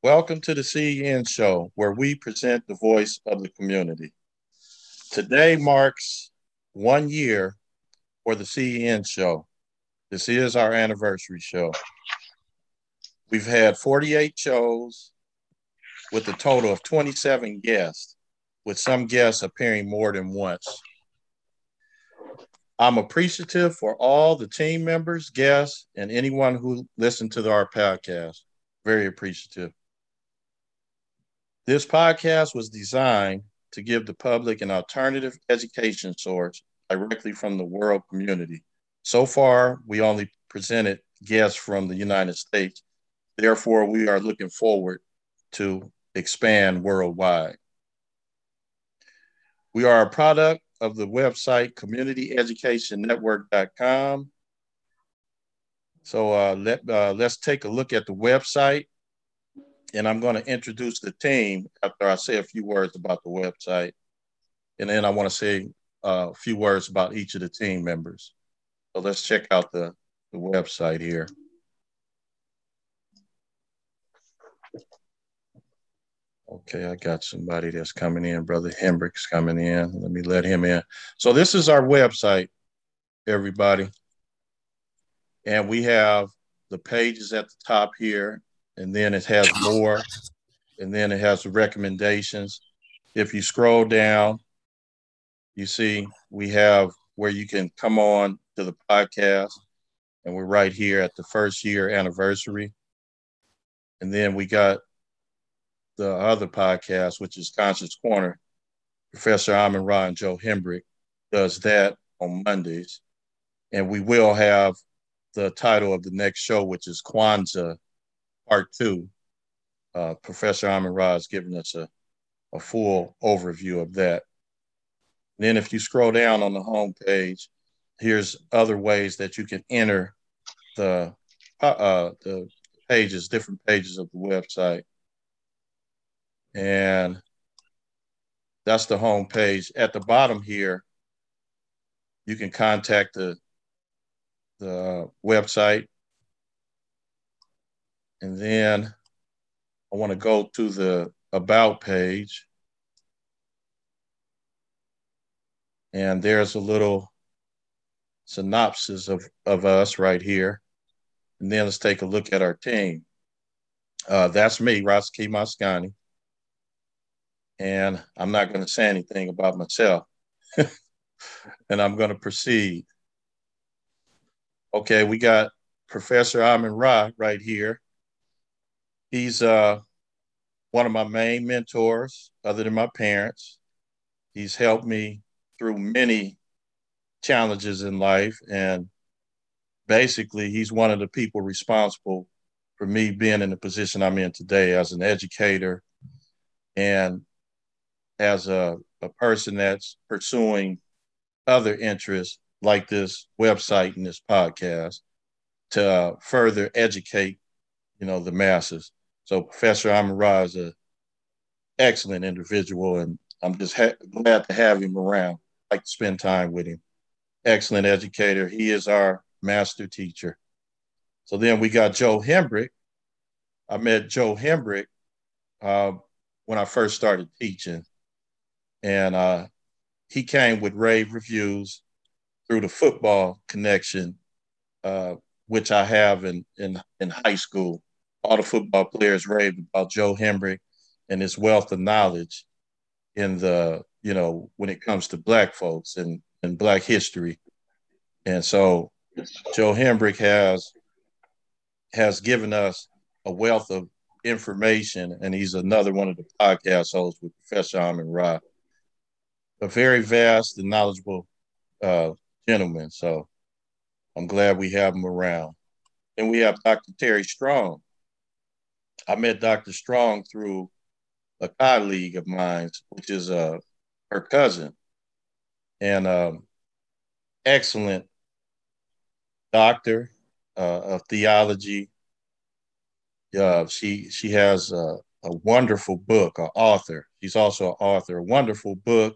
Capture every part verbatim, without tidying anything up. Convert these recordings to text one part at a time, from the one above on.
Welcome to the C E N Show, where we present the voice of the community. Today marks one year for the C E N Show. This is our anniversary show. We've had forty-eight shows with a total of twenty-seven guests, with some guests appearing more than once. I'm appreciative for all the team members, guests, and anyone who listened to our podcast. Very appreciative. This podcast was designed to give the public an alternative education source directly from the world community. So far, we only presented guests from the United States. Therefore, we are looking forward to expand worldwide. We are a product of the website community education network dot com. So uh, let, uh, let's take a look at the website, and I'm going to introduce the team after I say a few words about the website. And then I want to say uh, a few words about each of the team members. So let's check out the, the website here. Okay, I got somebody that's coming in. Brother Hendrick's coming in. Let me let him in. So this is our website, everybody. And we have the pages at the top here, and then it has more, and then it has the recommendations. If you scroll down, you see we have where you can come on to the podcast, and we're right here at the first year anniversary. And then we got the other podcast, which is Conscious Corner. Professor Amin Ra and Joe Hembrick does that on Mondays. And we will have the title of the next show, which is Kwanzaa Part Two. Uh, Professor Amin Ra has given us a, a full overview of that. And then if you scroll down on the home page, here's other ways that you can enter the uh, the pages, different pages of the website. And that's the home page. At the bottom here, you can contact the the website. And then I want to go to the About page. And there's a little synopsis of, of us right here. And then let's take a look at our team. Uh, that's me, Raski Maskani. And I'm not going to say anything about myself. And I'm going to proceed. Okay, we got Professor Amin Ra right here. He's uh, one of my main mentors, other than my parents. He's helped me through many challenges in life. And basically, he's one of the people responsible for me being in the position I'm in today as an educator and as a, a person that's pursuing other interests like this website and this podcast to uh, further educate, you know, the masses. So Professor Amin Ra is an excellent individual, and I'm just ha- glad to have him around. I like to spend time with him. Excellent educator. He is our master teacher. So then we got Joe Hembrick. I met Joe Hembrick uh, when I first started teaching, and uh, he came with rave reviews through the football connection, uh, which I have in, in in high school. All the football players raved about Joe Hembrick and his wealth of knowledge in the, you know, when it comes to black folks and, and black history. And so Joe Hembrick has has given us a wealth of information, and he's another one of the podcast hosts with Professor Amin Ra. A very vast and knowledgeable uh, gentleman. So I'm glad we have him around. And we have Doctor Terry Strong. I met Doctor Strong through a colleague of mine, which is uh, her cousin, and um, excellent doctor uh, of theology. Uh, she she has a, a wonderful book, an author. She's also an author, a wonderful book,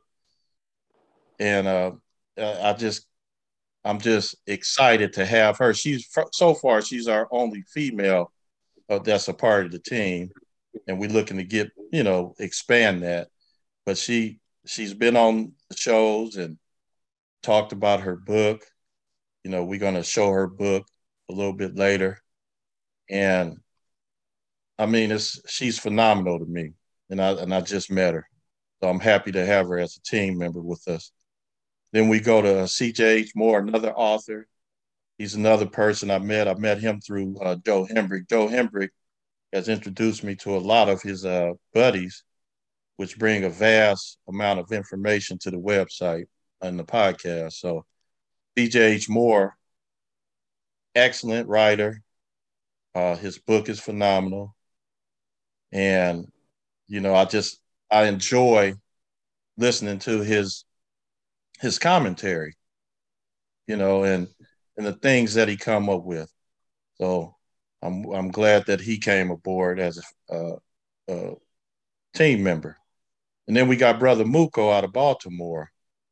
and uh, I just I'm just excited to have her. She's so far she's our only female uh, that's a part of the team, and we're looking to get, you know, expand that. But she she's been on the shows and talked about her book. You know, we're gonna show her book a little bit later, and I mean, it's she's phenomenal to me, and I and I just met her, so I'm happy to have her as a team member with us. Then we go to C J H Moore, another author. He's another person I met. I met him through uh, Joe Hembrick. Joe Hembrick has introduced me to a lot of his uh, buddies, which bring a vast amount of information to the website and the podcast. So C J H Moore, excellent writer. Uh, his book is phenomenal, and you know, I just I enjoy listening to his his commentary, you know, and and the things that he come up with. So I'm I'm glad that he came aboard as a, uh, a team member. And then we got Brother Muko out of Baltimore,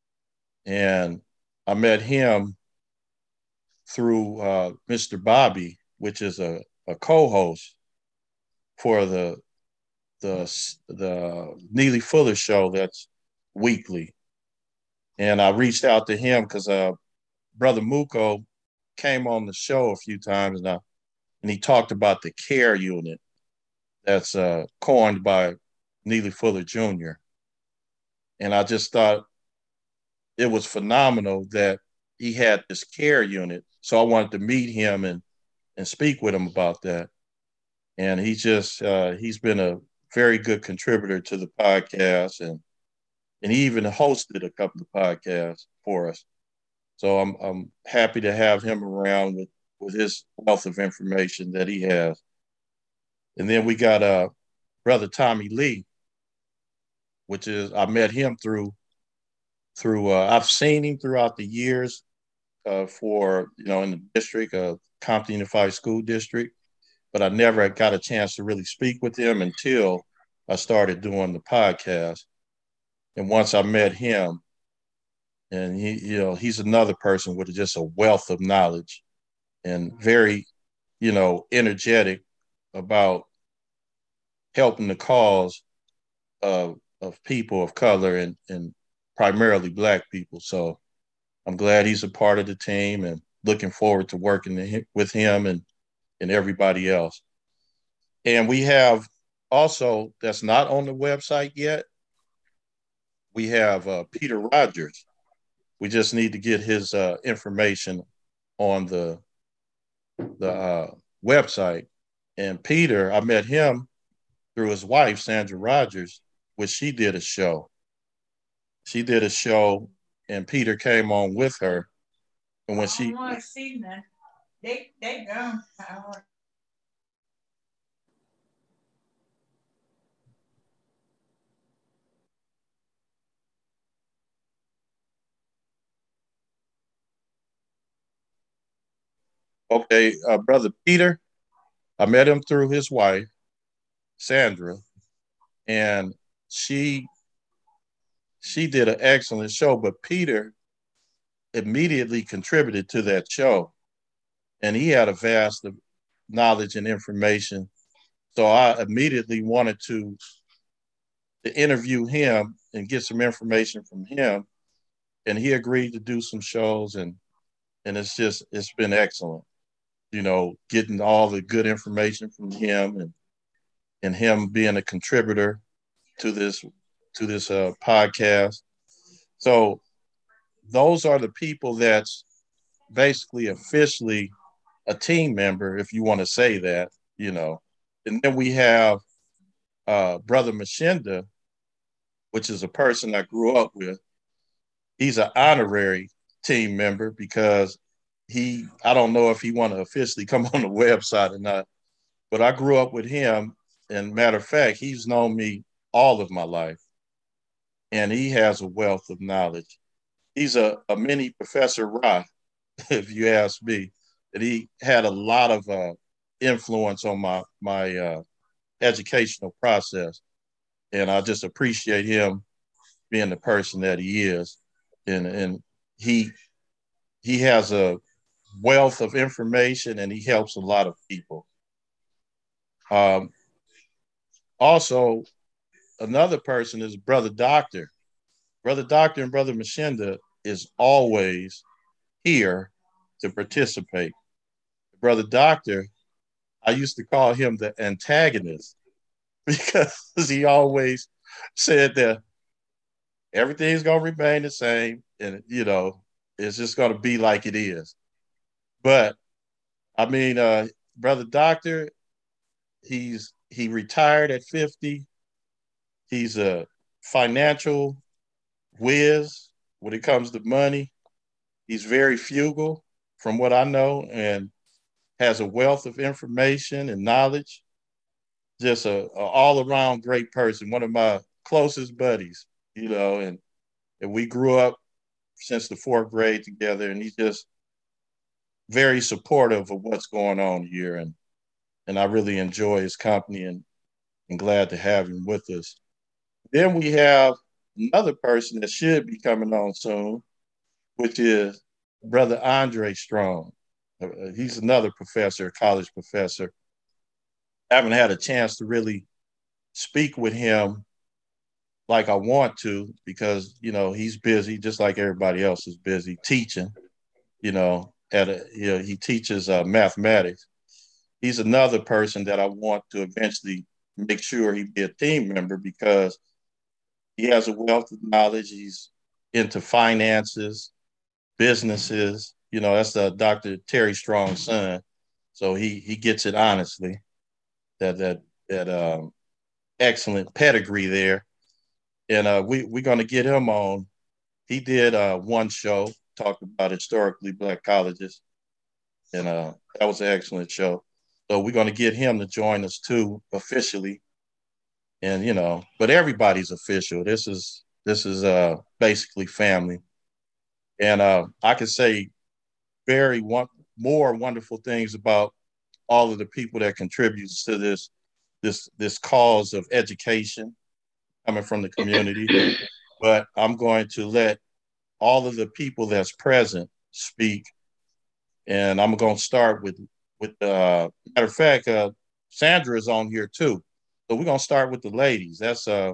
and I met him through uh, mister Bobby, which is a, a co-host for the the the Neely Fuller show that's weekly. And I reached out to him because uh, Brother Muko came on the show a few times, and, I, and he talked about the care unit that's uh, coined by Neely Fuller Junior And I just thought it was phenomenal that he had this care unit. So I wanted to meet him and and speak with him about that. And he just uh, he's been a very good contributor to the podcast, and and he even hosted a couple of podcasts for us. So I'm I'm happy to have him around with with his wealth of information that he has. And then we got uh brother Tommy Lee, which is I met him through through uh, I've seen him throughout the years uh, for you know in the district of Compton Unified School District, but I never got a chance to really speak with him until I started doing the podcast. And once I met him, and he, you know, he's another person with just a wealth of knowledge and very, you know, energetic about helping the cause of of people of color and and primarily Black people. So I'm glad he's a part of the team and looking forward to working with him and and everybody else. And we have also that's not on the website yet. We have uh, Peter Rogers. We just need to get his uh, information on the the uh, website. And Peter, I met him through his wife Sandra Rogers, which she did a show. She did a show, and Peter came on with her. And when she, they they gone. Okay, uh, brother Peter, I met him through his wife Sandra, and she she did an excellent show. But Peter immediately contributed to that show, and he had a vast knowledge and information. So I immediately wanted to, to interview him and get some information from him, and he agreed to do some shows, and and it's just it's been excellent. You know, getting all the good information from him, and and him being a contributor to this to this uh, podcast. So those are the people that's basically officially a team member, if you want to say that, you know. And then we have uh, Brother Machinda, which is a person I grew up with. He's an honorary team member because he, I don't know if he want to officially come on the website or not, but I grew up with him. And matter of fact, he's known me all of my life, and he has a wealth of knowledge. He's a, a mini Professor Ra, if you ask me. That he had a lot of uh, influence on my my uh, educational process, and I just appreciate him being the person that he is, and and he he has a wealth of information, and he helps a lot of people. Um, also, another person is Brother Doctor. Brother Doctor and Brother Machinda is always here to participate. Brother Doctor, I used to call him the antagonist because he always said that everything's going to remain the same and, you know, it's just going to be like it is. But I mean, uh, Brother Doctor, he's he retired at fifty. He's a financial whiz when it comes to money. He's very frugal, from what I know, and has a wealth of information and knowledge. Just a, a all around great person. One of my closest buddies, you know, and and we grew up since the fourth grade together, and he's just very supportive of what's going on here, and and I really enjoy his company and and glad to have him with us. Then we have another person that should be coming on soon, which is Brother Andre Strong. Uh, he's another professor, college professor. I haven't had a chance to really speak with him like I want to because, you know, he's busy just like everybody else is busy teaching, you know, at a, you know, he teaches uh, mathematics. He's another person that I want to eventually make sure he be a team member because he has a wealth of knowledge. He's into finances, businesses. You know, that's uh, Doctor Terry Strong's son. So he he gets it honestly. That that that um, excellent pedigree there, and uh, we we're gonna get him on. He did uh, one show talked about historically black colleges, and uh, that was an excellent show. So we're gonna get him to join us too officially, and you know, but everybody's official. This is this is uh, basically family, and uh, I can say very one more wonderful things about all of the people that contributes to this this this cause of education coming from the community. But I'm going to let all of the people that's present speak, and I'm going to start with with uh, matter of fact, uh, Sandra is on here too, so we're going to start with the ladies. That's uh,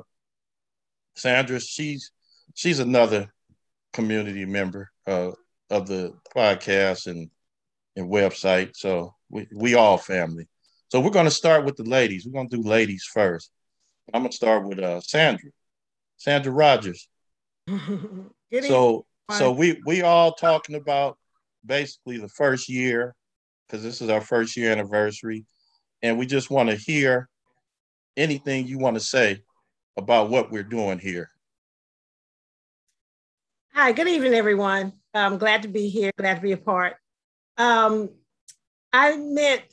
Sandra. She's she's another community member uh, of the podcast and and website. So we, we all family. So we're going to start with the ladies. We're going to do ladies first. I'm going to start with uh, Sandra, Sandra Rogers. Good So so evening. we we all talking about basically the first year because this is our first year anniversary, and we just want to hear anything you want to say about what we're doing here. Hi, good evening, everyone. I'm glad to be here, glad to be a part. Um, I met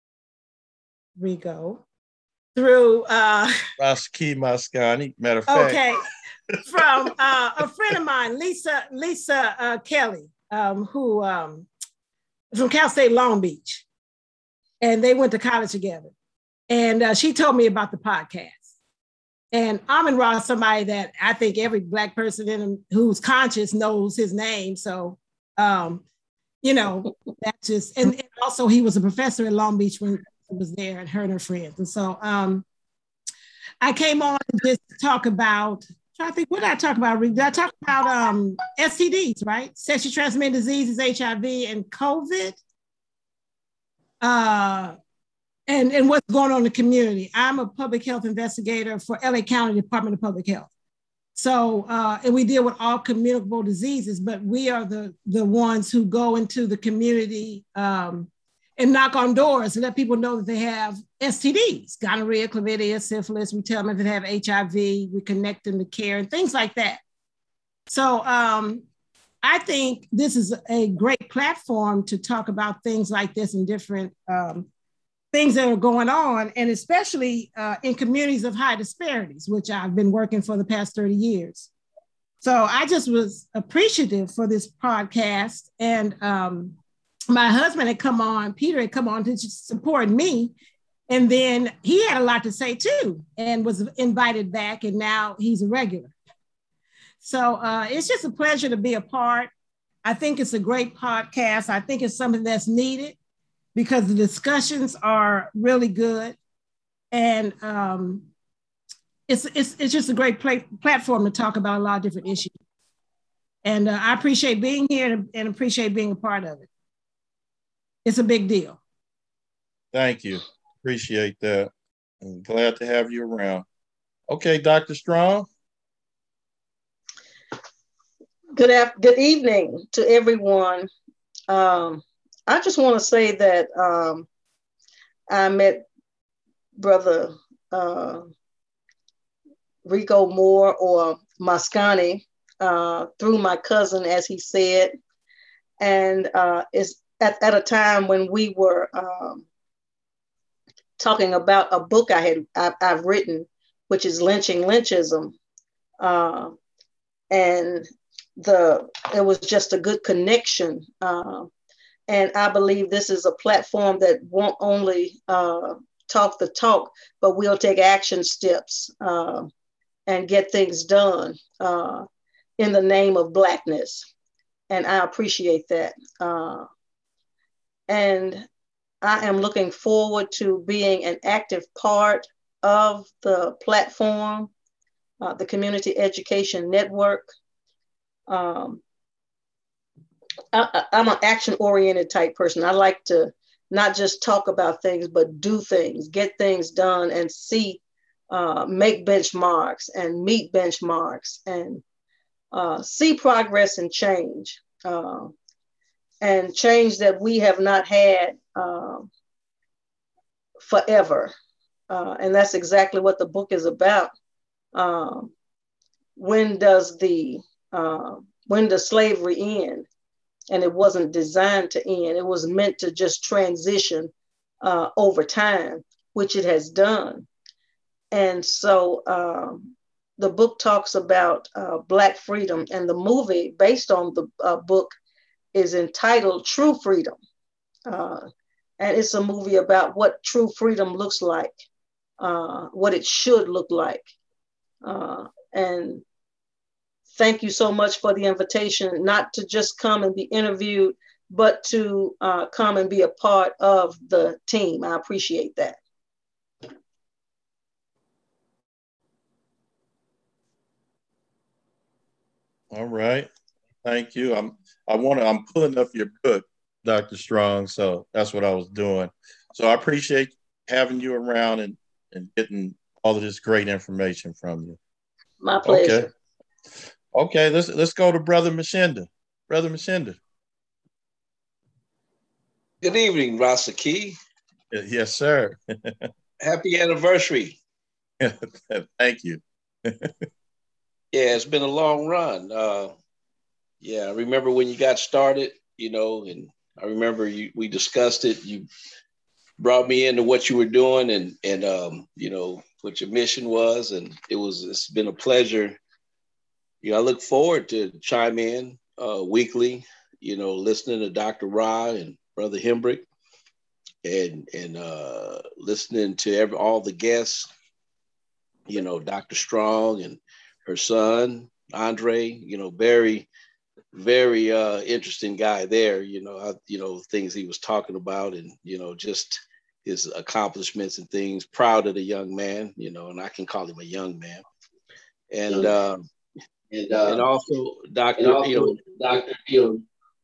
Rigo through, uh, Roski Mascani, matter of fact. okay, from uh, a friend of mine, Lisa Lisa uh, Kelly, um, who um, from Cal State Long Beach, and they went to college together. And uh, she told me about the podcast. And Amin Ra is somebody that I think every Black person in him who's conscious knows his name. So, um, you know, that's just, and, and also he was a professor at Long Beach when he was there and her and her friends. And so um, I came on to just talk about, I think, what did I talk about? Did I talk about um, S T Ds, right? Sexually transmitted diseases, H I V, and COVID? Uh, and, and what's going on in the community. I'm a public health investigator for L A County Department of Public Health. So, uh, and we deal with all communicable diseases, but we are the, the ones who go into the community um, and knock on doors and let people know that they have S T Ds, gonorrhea, chlamydia, syphilis. We tell them if they have H I V, we connect them to care and things like that. So um, I think this is a great platform to talk about things like this in different um, things that are going on, and especially uh, in communities of high disparities, which I've been working for the past thirty years. So I just was appreciative for this podcast. And um, my husband had come on, Peter had come on to support me. And then he had a lot to say too, and was invited back, and now he's a regular. So uh, it's just a pleasure to be a part. I think it's a great podcast. I think it's something that's needed, because the discussions are really good. And um, it's it's it's just a great pla- platform to talk about a lot of different issues. And uh, I appreciate being here and, and appreciate being a part of it. It's a big deal. Thank you. Appreciate that. I'm glad to have you around. Okay, Doctor Strong. Good after, good evening to everyone. Um, I just want to say that um, I met Brother uh, Rico Moore, or Mascani, uh, through my cousin, as he said, and uh, it's at, at a time when we were um, talking about a book I had I, I've written, which is Lynching Lynchism, uh, and the it was just a good connection. Uh, and I believe this is a platform that won't only uh, talk the talk, but we'll take action steps uh, and get things done uh, in the name of Blackness. And I appreciate that. Uh, and I am looking forward to being an active part of the platform, uh, the Community Education Network. Um, I, I'm an action-oriented type person. I like to not just talk about things, but do things, get things done, and see, uh, make benchmarks and meet benchmarks, and uh, see progress and change, uh, and change that we have not had uh, forever. Uh, and that's exactly what the book is about. Um, when does the uh, when does slavery end? And it wasn't designed to end. It was meant to just transition uh, over time, which it has done. And so um, the book talks about uh, Black freedom, and the movie based on the uh, book is entitled True Freedom. Uh, and it's a movie about what true freedom looks like, uh, what it should look like. Uh, and thank you so much for the invitation, not to just come and be interviewed, but to uh, come and be a part of the team. I appreciate that. All right. Thank you. I'm I want to I'm pulling up your book, Doctor Strong. So that's what I was doing. So I appreciate having you around and, and getting all of this great information from you. My Okay. pleasure. Okay, let's let's go to Brother Mashinda. Brother Mashinda. Good evening, Rasa Key. Yes, sir. Happy anniversary. Thank you. Yeah, it's been a long run. Uh, yeah, I remember when you got started, you know, and I remember you, we discussed it. You brought me into what you were doing, and, and um, you know, what your mission was. And it was, it's been a pleasure. You know, I look forward to chime in uh, weekly, you know, listening to Doctor Ra and Brother Hembrick, and, and uh, listening to every, all the guests, you know, Doctor Strong and her son, Andre, you know, very, very uh, interesting guy there, you know, I, you know, things he was talking about, and, you know, just his accomplishments and things. Proud of the young man, you know, and I can call him a young man. And, uh, and, uh, and also Doctor, also, you know, Doctor, you know,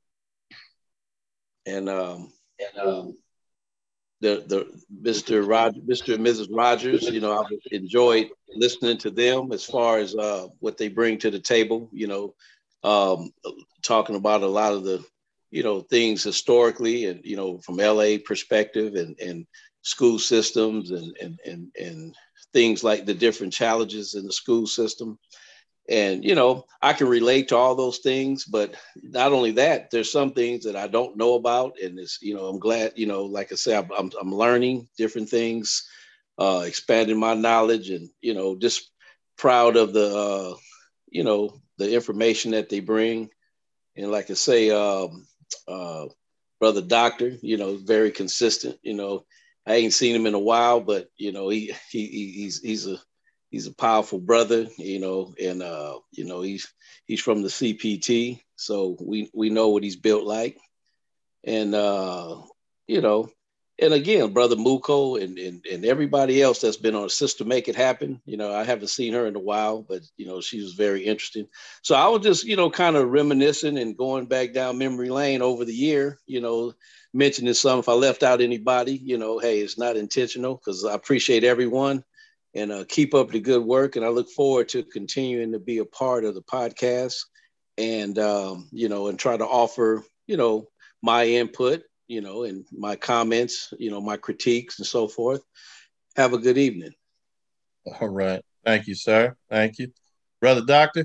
and, um, and, um, the, the Mister Roger, Mister and Missus Rogers, you know, I've enjoyed listening to them as far as uh, what they bring to the table, you know, um, talking about a lot of the, you know, things historically, and, you know, from L A perspective, and, and school systems, and, and, and, and things like the different challenges in the school system. And, you know, I can relate to all those things, but not only that, there's some things that I don't know about. And it's, you know, I'm glad, you know, like I said, I'm, I'm learning different things, uh, expanding my knowledge, and, you know, just proud of the, uh, you know, the information that they bring. And like I say, um, uh, Brother Doctor, you know, very consistent, you know, I ain't seen him in a while, but, you know, he, he, he's, he's a, he's a powerful brother, you know, and, uh, you know, he's, he's from the C P T. So we, we know what he's built like. And, uh, you know, and again, brother Muko and, and and everybody else that's been on Sister Make It Happen. You know, I haven't seen her in a while, but you know, she was very interesting. So I was just, you know, kind of reminiscing and going back down memory lane over the year, you know, mentioning some. If I left out anybody, you know, hey, it's not intentional, because I appreciate everyone, and uh, keep up the good work. And I look forward to continuing to be a part of the podcast, and um, you know, and try to offer, you know, my input, you know, and my comments, you know, my critiques and so forth. Have a good evening. All right. Thank you, sir. Thank you. Brother Doctor?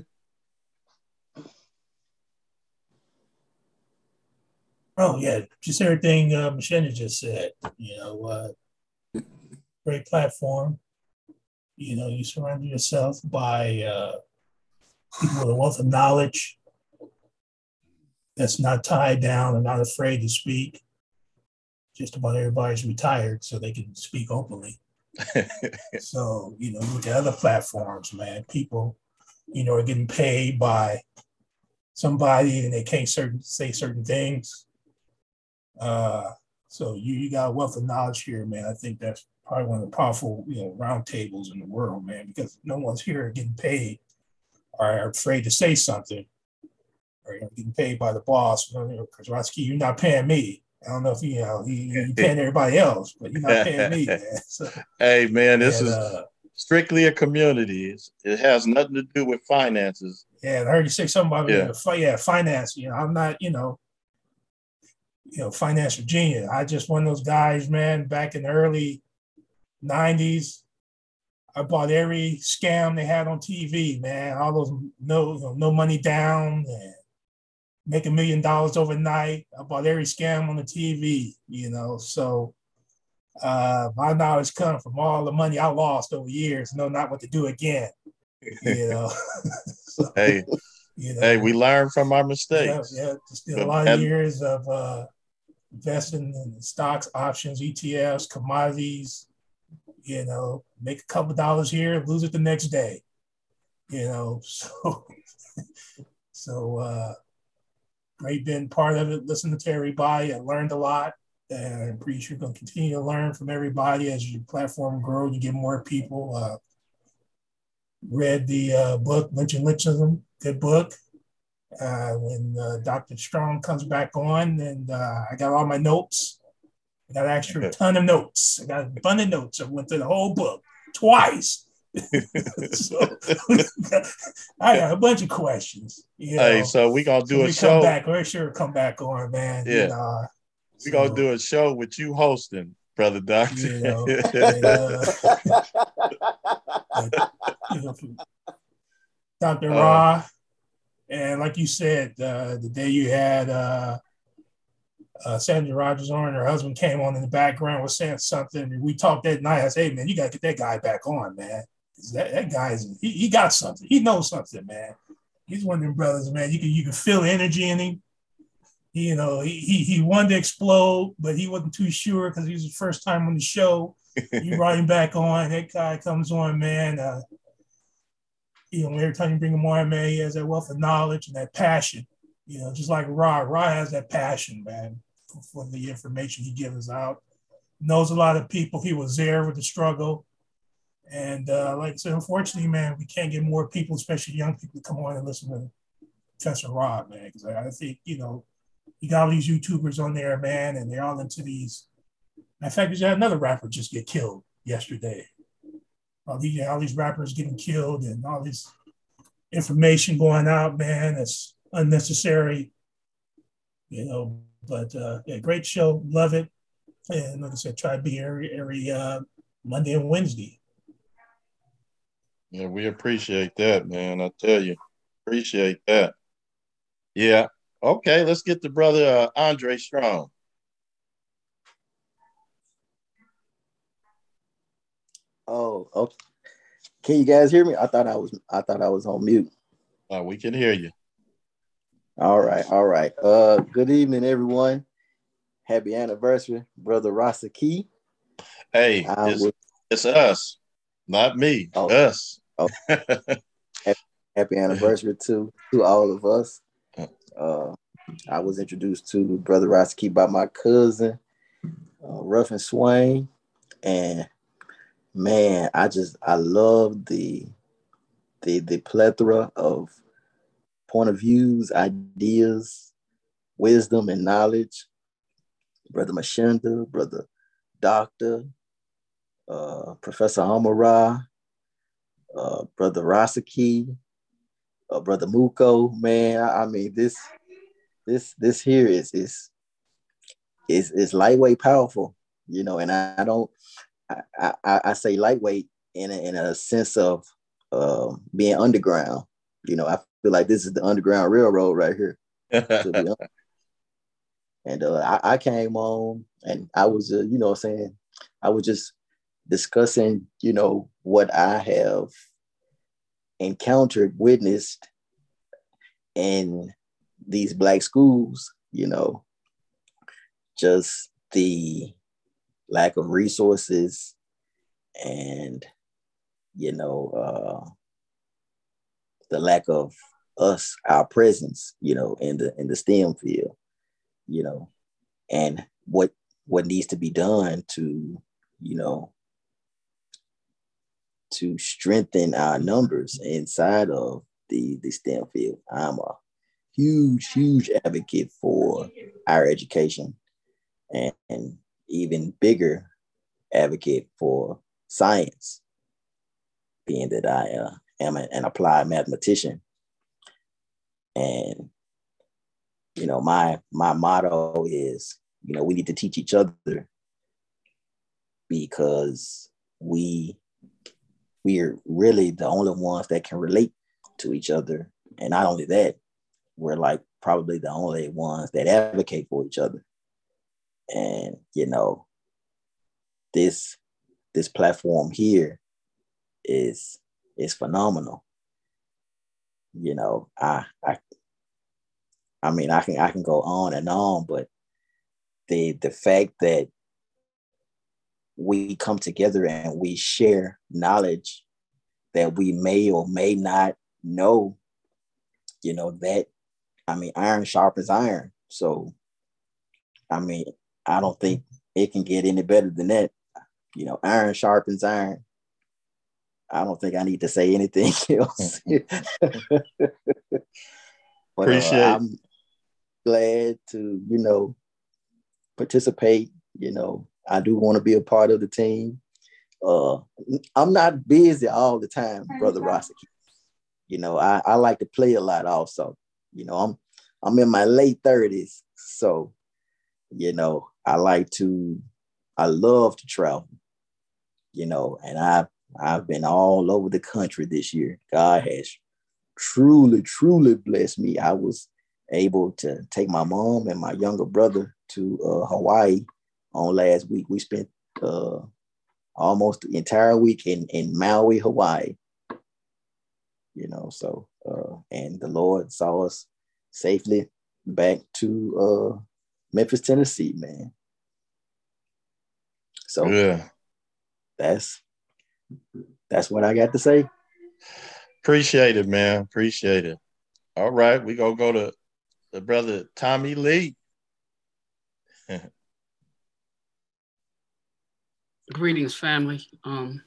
Oh, yeah. Just everything uh, Machina just said. You know, uh, great platform. You know, you surround yourself by uh, people with a wealth of knowledge that's not tied down and not afraid to speak. Just about everybody's retired, so they can speak openly. So, you know, look at other platforms, man. People, you know, are getting paid by somebody and they can't certain say certain things. Uh, so you, you got a wealth of knowledge here, man. I think that's probably one of the powerful, you know, roundtables in the world, man, because no one's here getting paid or are afraid to say something, or you know, getting paid by the boss. You know, because Rotsky, you're not paying me. I don't know if you know he, you paying everybody else, but you're not paying me, man. So, hey, man, this and, is uh, strictly a community. It's, it has nothing to do with finances. Yeah, and I heard you say something about yeah, uh, yeah, finance. You know, I'm not, you know, you know, financial genius. I just one of those guys, man. Back in the early nineties, I bought every scam they had on T V, man. All those no, you know, no money down and make a million dollars overnight. I bought every scam on the T V, you know. So uh, my knowledge comes from all the money I lost over years, know not what to do again, you know. So, hey, you know, hey, we learn from our mistakes. Yeah, yeah. Just a lot of years of uh, investing in stocks, options, E T Fs, commodities. You know, make a couple dollars here, lose it the next day. You know, so so uh, great being part of it. Listening to everybody, I learned a lot, and I'm pretty sure you're going to continue to learn from everybody as your platform grows. You get more people. Uh, read the uh, book Lynch and Lynchism, good book. Uh, when uh, Doctor Strong comes back on, and uh, I got all my notes. I got an extra ton of notes. I got a bunch of notes. I went through the whole book twice. So I got a bunch of questions. You know, hey, so we gonna do so a we show. Come back. We're sure come back on, man. Yeah, you know, we so, gonna do a show with you hosting, brother Doctor. You know, and, uh, but, you know, Doctor Uh, Ra, and like you said, uh, the day you had. Uh, Uh, Sandra Rogers on, her husband came on in the background, was saying something. And we talked that night. I said, hey, man, you got to get that guy back on, man. That, that guy is, he, he got something. He knows something, man. He's one of them brothers, man. You can you can feel the energy in him. He, you know, he, he he wanted to explode, but he wasn't too sure because he was the first time on the show. You brought him back on. That guy comes on, man. Uh, you know, every time you bring him on, man, he has that wealth of knowledge and that passion. You know, just like Ra. Ra has that passion, man, for, for the information he gives out. Knows a lot of people. He was there with the struggle. And uh, like I said, unfortunately, man, we can't get more people, especially young people, to come on and listen to Professor Ra, man. Because I, I think, you know, you got all these YouTubers on there, man, and they're all into these. In fact, there's another rapper just get killed yesterday. All these, all these rappers getting killed and all this information going out, man. It's unnecessary, you know, but uh, yeah, great show. Love it. And like I said, try to be every, every uh, Monday and Wednesday. Yeah, we appreciate that, man. I tell you, appreciate that. Yeah. Okay, let's get to brother uh, Andre Strong. Oh, okay. Can you guys hear me? I thought I was I thought I was on mute. Uh, we can hear you. All right, all right. Uh, good evening, everyone. Happy anniversary, brother Rasa Key. Hey, it's, was, it's us, not me. Oh, us. Oh. happy, happy anniversary to to all of us. Uh, I was introduced to brother Rasa Key by my cousin. uh, Ruffin Swain, and man, I just I love the the the plethora of point of views, ideas, wisdom, and knowledge. Brother Mashenda, Brother Doctor, uh, Professor Amara, uh, Brother Rasaki, uh, Brother Muko. Man, I, I mean this this this here is is is is lightweight powerful, you know, and I, I don't I, I, I say lightweight in a, in a sense of uh, being underground. You know, I feel like this is the Underground Railroad right here. To be honest. And uh, I, I came on and I was, uh, you know what I'm saying, I was just discussing, you know, what I have encountered, witnessed in these Black schools, you know, just the lack of resources and, you know, uh, the lack of us, our presence, you know, in the in the STEM field, you know, and what what needs to be done to, you know, to strengthen our numbers inside of the, the STEM field. I'm a huge, huge advocate for our education, and, and even bigger advocate for science, being that I uh, am a, an applied mathematician. And, you know, my my motto is, you know, we need to teach each other, because we we're really the only ones that can relate to each other. And not only that, we're like probably the only ones that advocate for each other. And, you know, this this platform here is is phenomenal. You know, I I I mean I can I can go on and on, but the the fact that we come together and we share knowledge that we may or may not know, you know, that, I mean, iron sharpens iron. So, I mean, I don't think it can get any better than that. You know, iron sharpens iron. I don't think I need to say anything else. But Appreciate. Uh, I'm glad to, you know, participate. You know, I do want to be a part of the team. Uh, I'm not busy all the time, Brother Rossi. You know, I, I like to play a lot also. You know, I'm I'm in my late thirties. So, you know, I like to, I love to travel, you know, and I've, I've been all over the country this year. God has truly, truly blessed me. I was able to take my mom and my younger brother to uh, Hawaii on last week. We spent uh, almost the entire week in, in Maui, Hawaii. You know, so, uh, and the Lord saw us safely back to uh, Memphis, Tennessee, man. So yeah. that's, that's what I got to say. Appreciate it, man. Appreciate it. All right. We're going to go to the brother Tommy Lee. Greetings, family. Um,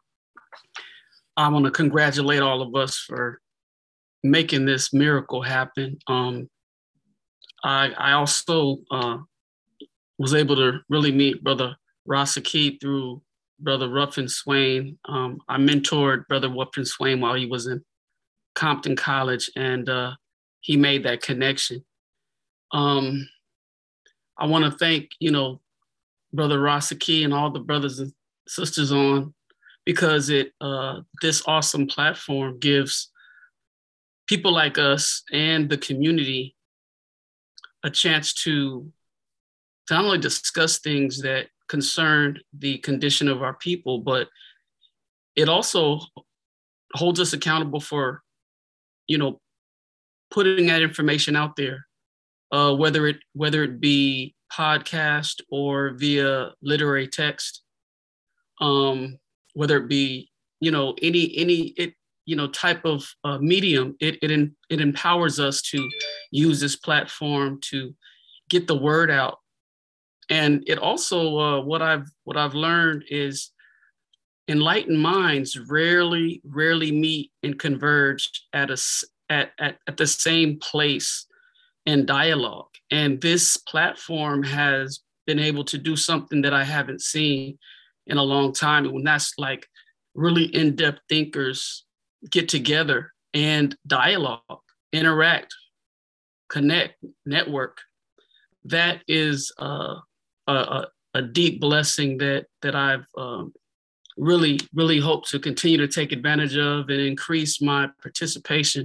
I want to congratulate all of us for making this miracle happen. Um, I, I also uh, was able to really meet Brother Rasaki through Brother Ruffin Swain. Um, I mentored Brother Ruffin Swain while he was in Compton College, and uh, he made that connection. Um, I want to thank, you know, Brother Rasaki and all the brothers and sisters on, because it uh, this awesome platform gives people like us and the community a chance to, to not only discuss things that concern the condition of our people, but it also holds us accountable for, you know, putting that information out there, uh, whether it whether it be podcast or via literary text, um, whether it be, you know, any any it you know type of uh, medium. It it it empowers us to use this platform to get the word out and it also, uh, what I've what I've learned is enlightened minds rarely, rarely meet and converge at a at, at, at the same place in dialogue. And this platform has been able to do something that I haven't seen in a long time. And that's like really in-depth thinkers get together and dialogue, interact, connect, network. That is uh, a, a deep blessing that that I've um, really, really hope to continue to take advantage of and increase my participation.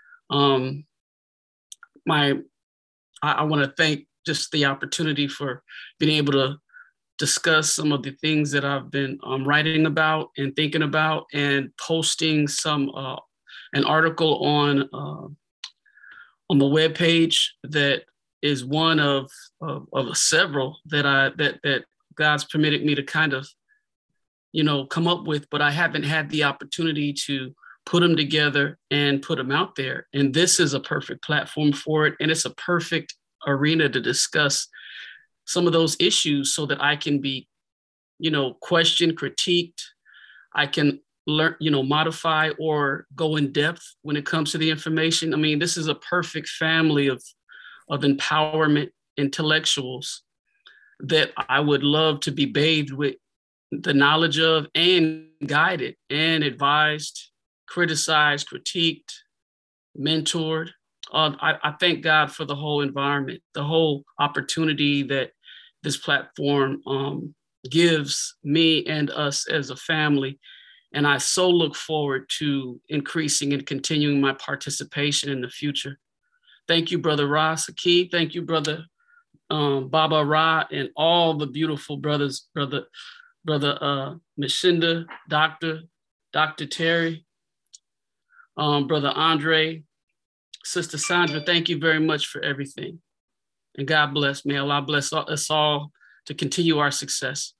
Um, my, I, I want to thank just the opportunity for being able to discuss some of the things that I've been um, writing about and thinking about, and posting some uh, an article on uh, on the webpage that is one of, of of several that I that that God's permitted me to kind of, you know, come up with, but I haven't had the opportunity to put them together and put them out there. And this is a perfect platform for it, and it's a perfect arena to discuss some of those issues so that I can be, you know, questioned, critiqued. I can learn, you know, modify or go in depth when it comes to the information. I mean, this is a perfect family of, of empowerment intellectuals that I would love to be bathed with the knowledge of, and guided and advised, criticized, critiqued, mentored. Uh, I, I thank God for the whole environment, the whole opportunity that this platform um, gives me and us as a family. And I so look forward to increasing and continuing my participation in the future. Thank you, Brother Ra Saki. Thank you, Brother um, Baba Ra, and all the beautiful brothers, Brother Brother uh, Mishinda, Doctor Doctor Terry, um, Brother Andre, Sister Sandra. Thank you very much for everything. And God bless. May Allah bless us all to continue our success.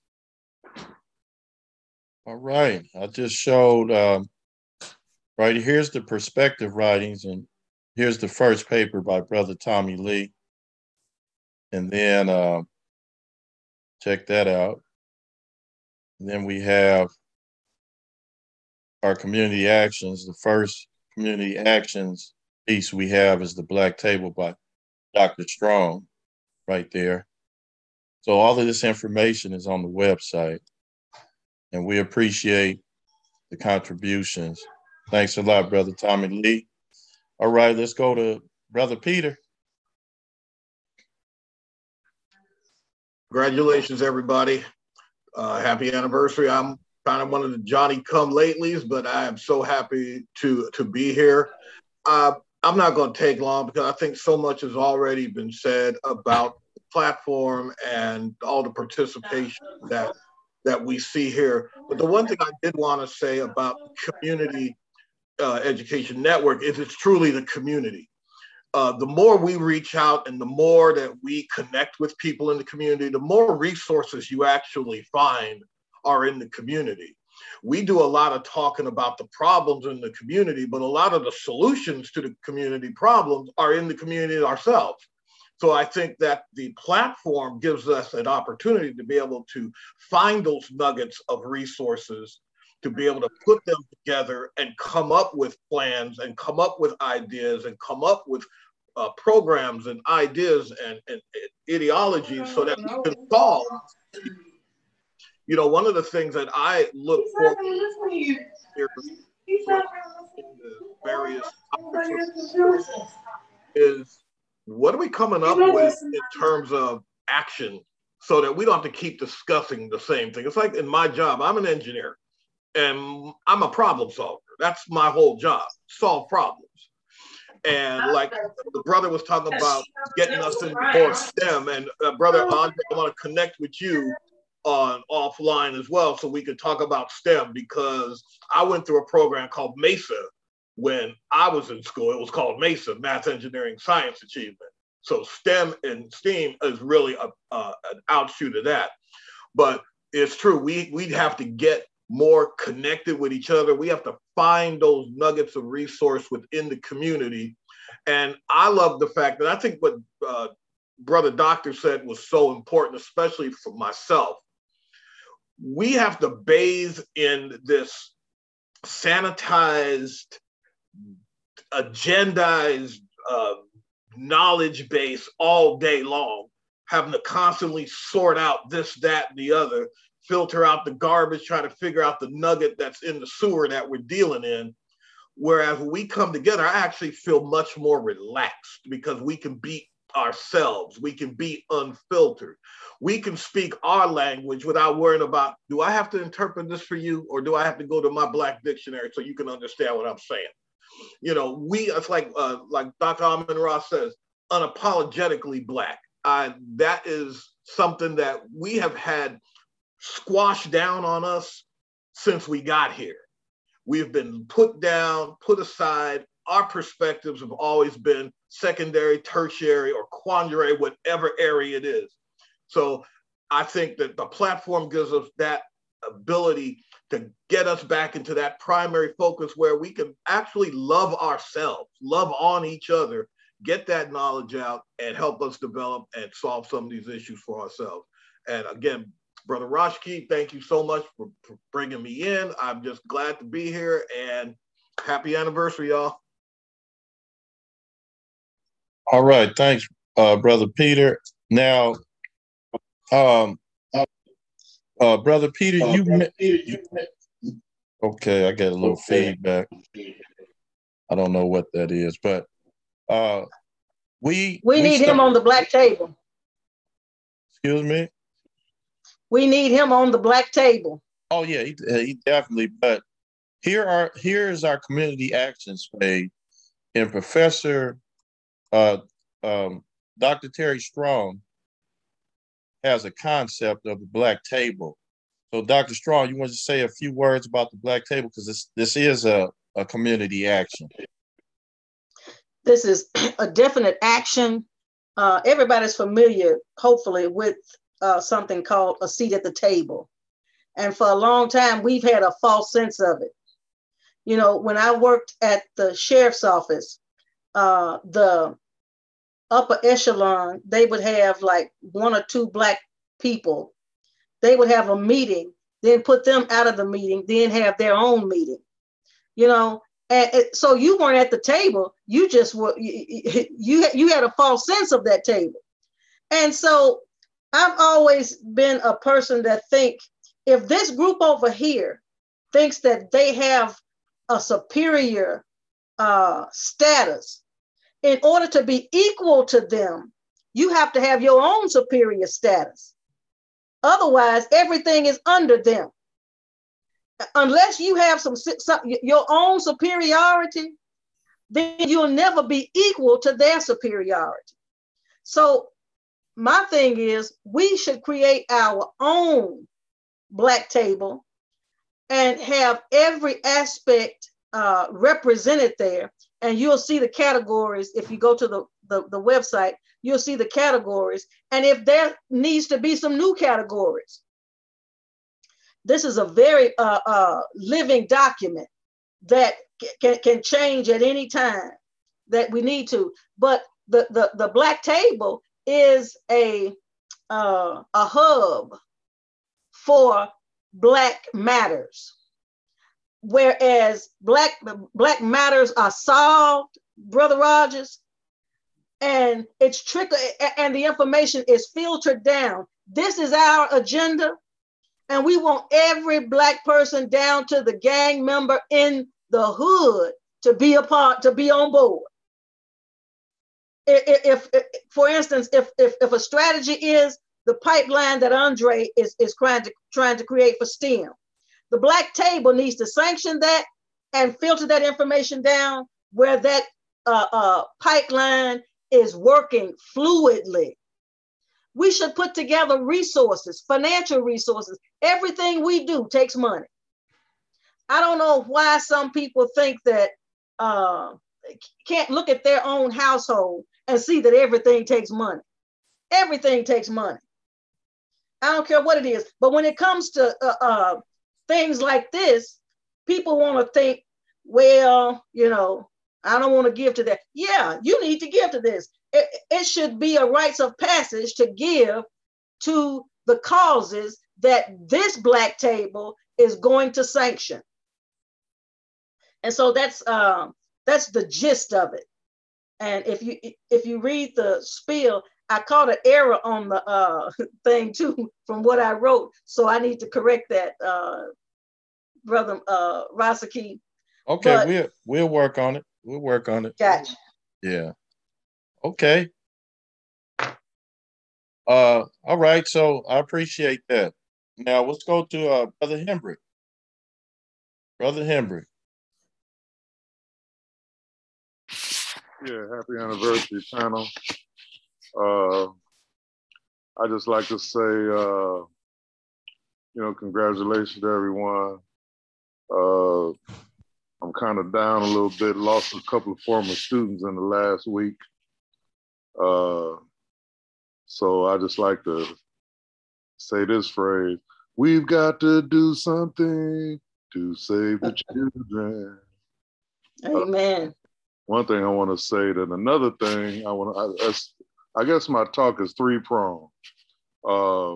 All right. I just showed, um, right, here's the perspective writings, and here's the first paper by Brother Tommy Lee. And then uh, check that out. And then we have our community actions. The first community actions piece we have is the Black Table by Doctor Strong, right there. So all of this information is on the website, and we appreciate the contributions. Thanks a lot, Brother Tommy Lee. All right, let's go to Brother Peter. Congratulations, everybody. Uh, happy anniversary. I'm kind of one of the Johnny come latelys, but I am so happy to, to be here. Uh, I'm not going to take long because I think so much has already been said about the platform and all the participation that, that we see here. But the one thing I did want to say about the Community uh, Education Network is it's truly the community. Uh, the more we reach out and the more that we connect with people in the community, the more resources you actually find are in the community. We do a lot of talking about the problems in the community, but a lot of the solutions to the community problems are in the community ourselves. So I think that the platform gives us an opportunity to be able to find those nuggets of resources, to be able to put them together and come up with plans and come up with ideas and come up with uh, programs and ideas and, and, and ideologies so that we can solve. You know, one of the things that I look for in the various topics is what are we coming up with in terms of action so that we don't have to keep discussing the same thing. It's like in my job, I'm an engineer and I'm a problem solver. That's my whole job, solve problems. And like the brother was talking about getting us into more STEM, and uh, Brother Andre, I want to connect with you on offline as well so we could talk about STEM, because I went through a program called MESA when I was in school. It was called MESA, Math, Engineering, Science Achievement. So STEM and STEAM is really a, uh, an outshoot of that. But it's true, we, we'd have to get more connected with each other. We have to find those nuggets of resource within the community. And I love the fact that I think what uh, Brother Doctor said was so important, especially for myself. We have to bathe in this sanitized, agendized uh, knowledge base all day long, having to constantly sort out this, that, and the other, filter out the garbage, try to figure out the nugget that's in the sewer that we're dealing in. Whereas when we come together, I actually feel much more relaxed because we can be ourselves. We can be unfiltered. We can speak our language without worrying about, do I have to interpret this for you, or do I have to go to my Black dictionary so you can understand what I'm saying? You know, we, it's like, uh, like Doctor Amin-Ra says, unapologetically Black. I, that is something that we have had squashed down on us since we got here. We've been put down, put aside. Our perspectives have always been secondary, tertiary, or quaternary, whatever area it is. So I think that the platform gives us that ability to get us back into that primary focus where we can actually love ourselves, love on each other, get that knowledge out, and help us develop and solve some of these issues for ourselves. And again, Brother Rashki, thank you so much for, for bringing me in. I'm just glad to be here, and happy anniversary, y'all. All right, thanks, uh, Brother Peter. Now, um, uh, Brother Peter, you, met, you okay, I got a little feedback. I don't know what that is, but uh, we- We, we need him on the black table. Excuse me? We need him on the black table. Oh yeah, he, he definitely. But here are here is our community action spade, and Professor uh, um, Doctor Terry Strong has a concept of the black table. So, Doctor Strong, you want to say a few words about the black table, because this this is a, a community action. This is a definite action. Uh, everybody's familiar, hopefully, with Uh, something called a seat at the table. And for a long time, we've had a false sense of it. You know, when I worked at the sheriff's office, uh, the upper echelon, they would have like one or two Black people. They would have a meeting, then put them out of the meeting, then have their own meeting. You know, and it, so you weren't at the table. You just were, you, you, you had a false sense of that table. And so I've always been a person that think if this group over here thinks that they have a superior uh, status, in order to be equal to them, you have to have your own superior status. Otherwise, everything is under them. Unless you have some, some your own superiority, then you'll never be equal to their superiority. So my thing is, we should create our own black table and have every aspect uh, represented there. And you'll see the categories. If you go to the, the, the website, you'll see the categories. And if there needs to be some new categories, this is a very uh, uh, living document that can, can change at any time that we need to. But the, the, the black table is a uh, a hub for Black matters, whereas black black matters are solved, Brother Rogers, and it's trickle and the information is filtered down. This is our agenda, and we want every Black person down to the gang member in the hood to be a part, to be on board. If, if, if, for instance, if, if, if a strategy is the pipeline that Andre is, is trying to, trying to create for STEM, the black table needs to sanction that and filter that information down where that uh, uh, pipeline is working fluidly. We should put together resources, financial resources. Everything we do takes money. I don't know why some people think that uh, can't look at their own household and see that everything takes money. Everything takes money. I don't care what it is. But when it comes to uh, uh, things like this, people want to think, well, you know, I don't want to give to that. Yeah, you need to give to this. it, it should be a rites of passage to give to the causes that this Black table is going to sanction. And so that's um, that's the gist of it. And if you if you read the spiel, I caught an error on the uh, thing too from what I wrote. So I need to correct that, uh, Brother uh, Rasaki. Okay, But, we'll we'll work on it. We'll work on it. Gotcha. Yeah. Okay. Uh, all right. So I appreciate that. Now let's go to uh, Brother Hembrick. Brother Hembrick. Yeah, happy anniversary, panel. Uh, I just like to say, uh, you know, congratulations to everyone. Uh, I'm kind of down a little bit, lost a couple of former students in the last week. Uh, so I just like to say this phrase, we've got to do something to save the children. Amen. Uh, one thing I want to say, then another thing I want to, I, I guess my talk is three-pronged. Uh,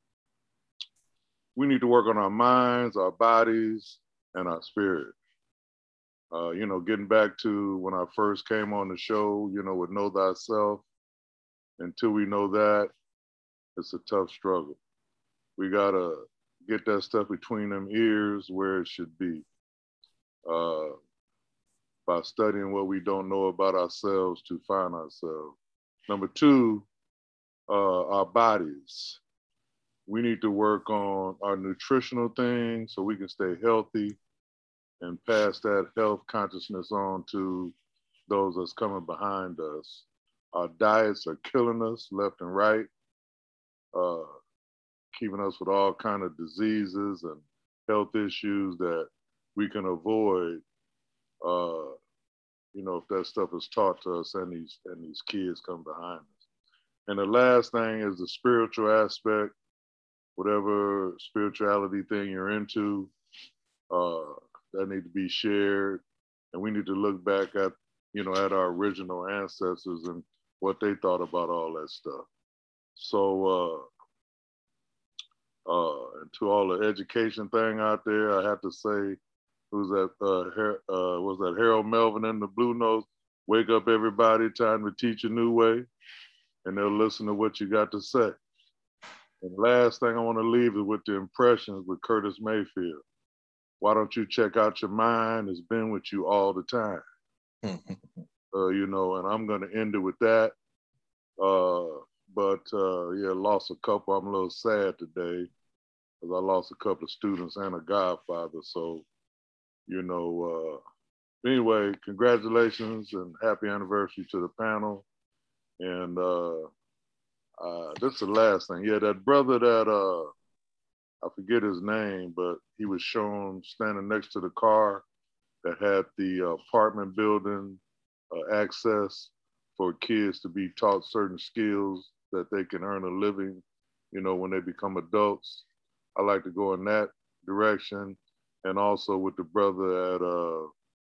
we need to work on our minds, our bodies, and our spirit. Uh, you know, getting back to when I first came on the show, you know, with Know Thyself, until we know that, it's a tough struggle. We gotta get that stuff between them ears where it should be. Uh, by studying what we don't know about ourselves to find ourselves. Number two, uh, our bodies. We need to work on our nutritional things so we can stay healthy and pass that health consciousness on to those that's coming behind us. Our diets are killing us left and right, uh, keeping us with all kind of diseases and health issues that we can avoid, uh, you know, if that stuff is taught to us and these and these kids come behind us. And the last thing is the spiritual aspect. Whatever spirituality thing you're into, uh, that need to be shared. And we need to look back at, you know, at our original ancestors and what they thought about all that stuff. So, uh, uh, and to all the education thing out there, I have to say, who's that, uh, Her- uh, was that Harold Melvin in the Blue Notes? Wake up everybody, time to teach a new way. And they'll listen to what you got to say. And the last thing I want to leave is with the impressions with Curtis Mayfield. Why don't you check out your mind? It's been with you all the time. uh, you know, and I'm going to end it with that. Uh, but uh, yeah, lost a couple. I'm a little sad today because I lost a couple of students and a godfather. So, you know, uh, anyway, congratulations and happy anniversary to the panel. And uh, uh, this is the last thing. Yeah, that brother that, uh, I forget his name, but he was shown standing next to the car that had the uh, apartment building uh, access for kids to be taught certain skills that they can earn a living, you know, when they become adults. I like to go in that direction. And also with the brother at uh,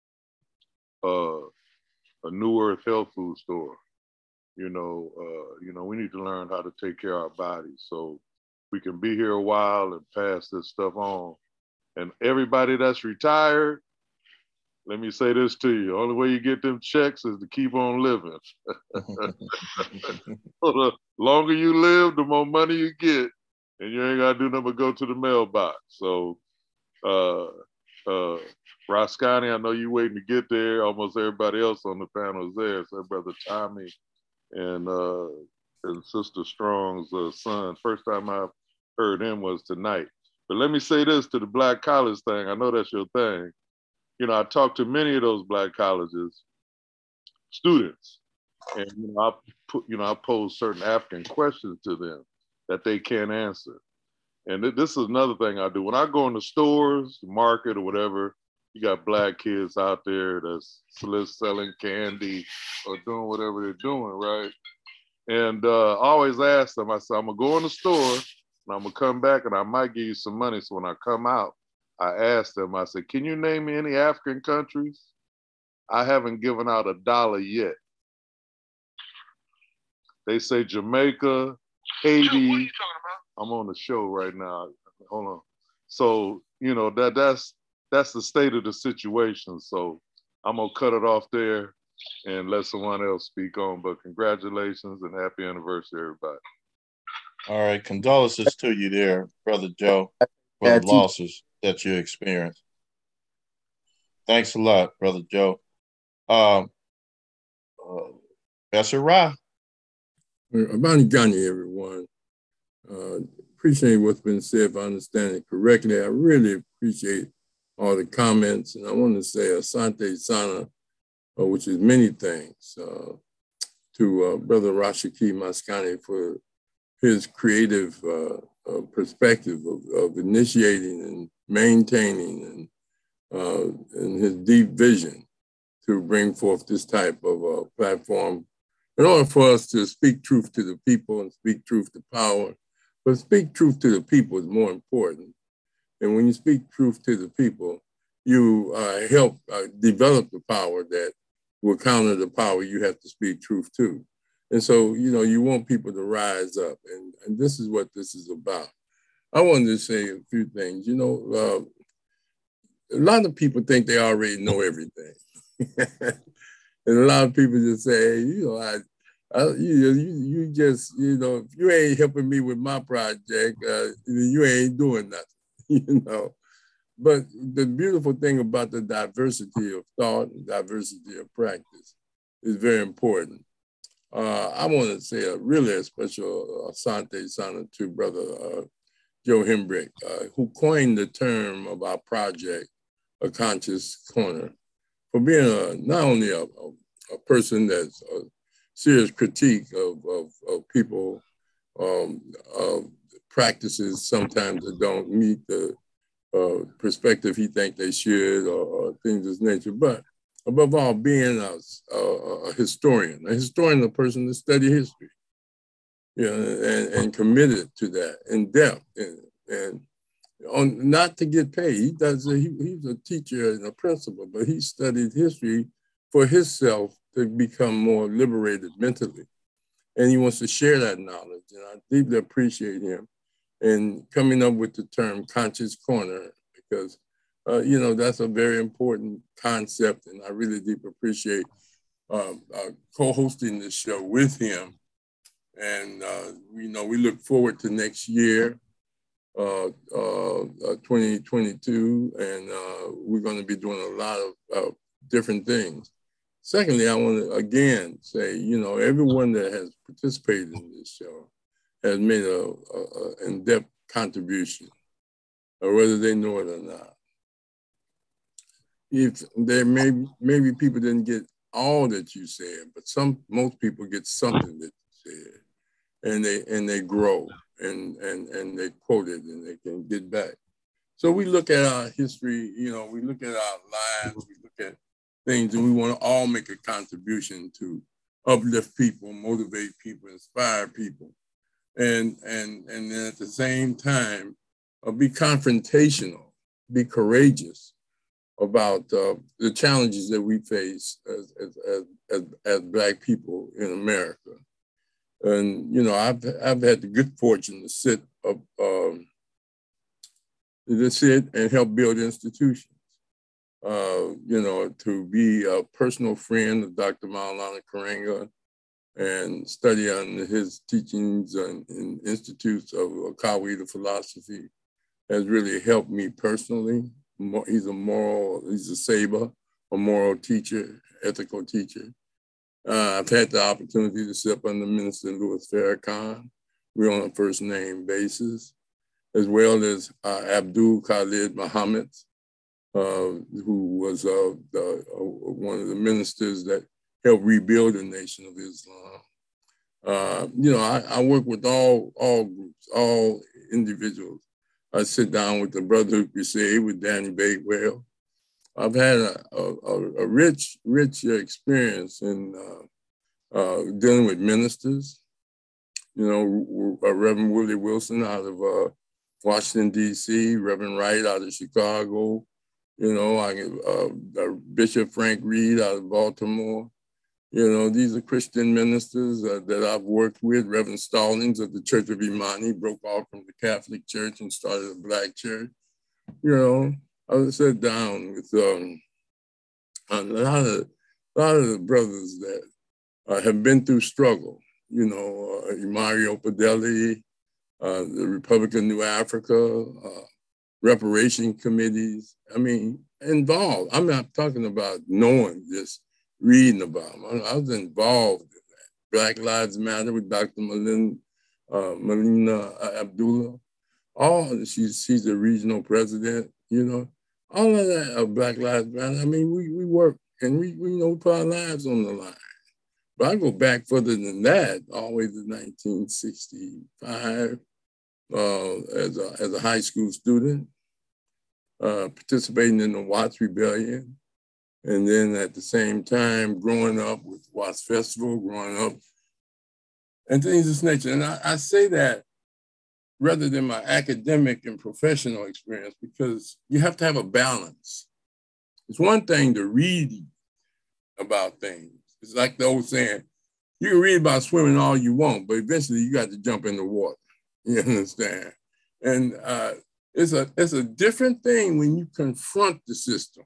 uh, a New Earth health food store. You know, uh, you know, we need to learn how to take care of our bodies so we can be here a while and pass this stuff on. And everybody that's retired, let me say this to you. Only way you get them checks is to keep on living. The longer you live, the more money you get. And you ain't got to do nothing but go to the mailbox. So, uh, uh, Rascani, I know you waiting to get there. Almost everybody else on the panel is there. So Brother Tommy and, uh, and Sister Strong's uh, son. First time I heard him was tonight. But let me say this to the Black College thing. I know that's your thing. You know, I talked to many of those Black colleges students, and you know, I put, you know, I pose certain African questions to them that they can't answer. And th- this is another thing I do. When I go in the stores, the market, or whatever, you got Black kids out there that's selling candy or doing whatever they're doing, right? And uh, I always ask them, I said, I'm gonna go in the store and I'm gonna come back and I might give you some money. So when I come out, I asked them, I said, can you name me any African countries? I haven't given out a dollar yet. They say Jamaica, Haiti. I'm on the show right now. Hold on. So, you know, that that's that's the state of the situation. So I'm gonna cut it off there and let someone else speak on. But congratulations and happy anniversary, everybody. All right, condolences to you there, Brother Joe, for the losses that you experienced. Thanks a lot, Brother Joe. Um, uh, Professor Ra. Abani Ghani, everyone. Uh, appreciate what's been said, if I understand it correctly. I really appreciate all the comments, and I want to say Asante Sana, uh, which is many things, uh, to uh, Brother Rashaki Maskani for his creative uh, uh, perspective of, of initiating and maintaining and, uh, and his deep vision to bring forth this type of uh, platform in order for us to speak truth to the people and speak truth to power. But speak truth to the people is more important. And when you speak truth to the people, you uh, help uh, develop the power that will counter the power you have to speak truth to. And so, you know, you want people to rise up. And, and this is what this is about. I wanted to say a few things. You know, uh, a lot of people think they already know everything. And a lot of people just say, hey, you know, I, I you, you, you just, you know, if you ain't helping me with my project, uh, you ain't doing nothing, you know. But the beautiful thing about the diversity of thought and diversity of practice is very important. Uh, I want to say a really a special Asante Sana to Brother uh, Joe Hembrick, uh, who coined the term of our project, A Conscious Corner, for being a, not only a, a, a person that's a serious critique of, of, of people, um, of practices sometimes that don't meet the uh, perspective he thinks they should, or, or things of this nature, but above all, being a, a, a historian, a historian, a person that study history, you know, and, and committed to that in depth, and, and on, not to get paid. He does. A, he, he's a teacher and a principal, but he studied history for himself to become more liberated mentally, and he wants to share that knowledge. And I deeply appreciate him and coming up with the term "conscious corner," because uh, you know that's a very important concept, and I really deeply appreciate um, uh, co-hosting this show with him. And uh, you know, we look forward to next year. Uh, uh, uh, twenty twenty-two, and uh, we're going to be doing a lot of uh, different things. Secondly, I want to again say, you know, everyone that has participated in this show has made a, a, a in-depth contribution, or whether they know it or not. If there may maybe people didn't get all that you said, but some most people get something that you said, and they and they grow. And, and, and they quote it and they can get back. So we look at our history, you know, we look at our lives, we look at things, and we want to all make a contribution to uplift people, motivate people, inspire people. And, and, and then at the same time, uh, be confrontational, be courageous about uh, the challenges that we face as, as, as, as, as Black people in America. And, you know, I've, I've had the good fortune to sit up, um, to sit and help build institutions, uh, you know, to be a personal friend of Doctor Maulana Karenga and study under his teachings and, and institutes of Akawi philosophy has really helped me personally. He's a moral, he's a saber, a moral teacher, ethical teacher. Uh, I've had the opportunity to sit up under Minister Louis Farrakhan. We're on a first name basis, as well as uh, Abdul Khalid Muhammad, uh, who was uh, the, uh, one of the ministers that helped rebuild the Nation of Islam. Uh, you know, I, I work with all, all groups, all individuals. I sit down with the Brotherhood Crusade with Danny Bakewell. I've had a, a, a rich, rich experience in uh, uh, dealing with ministers. You know, uh, Reverend Willie Wilson out of uh, Washington, D C, Reverend Wright out of Chicago. You know, I uh, uh, Bishop Frank Reed out of Baltimore. You know, these are Christian ministers uh, that I've worked with. Reverend Stallings of the Church of Imani broke off from the Catholic Church and started a Black church. You know, I was sat down with um, a lot of, a lot of the brothers that uh, have been through struggle. You know, uh, Mario Padelli, uh, the Republic of New Africa, uh, reparation committees. I mean, involved. I'm not talking about knowing this, reading about them. I, I was involved in that. Black Lives Matter with Doctor Melina, uh, Melina Abdullah. All she's she's a regional president. You know, all of that of Black Lives Matter. I mean, we we work and we we know we put our lives on the line. But I go back further than that, all the way to nineteen sixty-five, uh, as a as a high school student, uh, participating in the Watts Rebellion. And then at the same time, growing up with Watts Festival, growing up, and things of this nature. And I, I say that rather than my academic and professional experience, because you have to have a balance. It's one thing to read about things. It's like the old saying, you can read about swimming all you want, but eventually you got to jump in the water. You understand? And uh, it's a it's a different thing when you confront the system.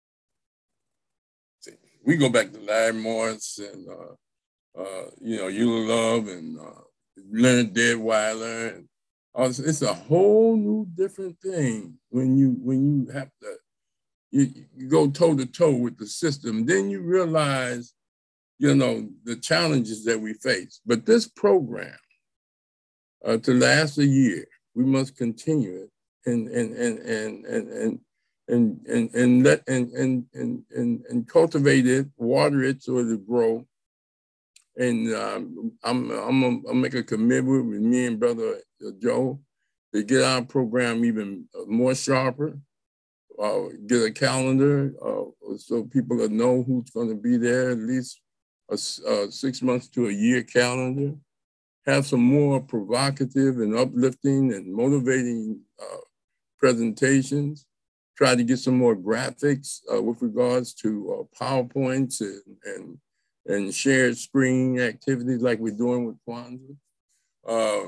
We go back to Larry Morris and, uh, uh, you know, Eula Love and uh, Leonard Deadweiler. And all this. It's a whole new different thing when you when you have to, you, you go toe to toe with the system. Then you realize, you know, the challenges that we face. But this program, uh, to last a year, we must continue it and and and and and and and and and let and and and and, and cultivate it, water it so it'll grow. And um, I'm I'm gonna I'll make a commitment with me and Brother Joe to get our program even more sharper. Uh, get a calendar uh, so people will know who's going to be there, at least a, a six months to a year calendar. Have some more provocative and uplifting and motivating uh, presentations. Try to get some more graphics uh, with regards to uh, PowerPoints and, and, and shared screen activities like we're doing with Kwanzaa. Uh,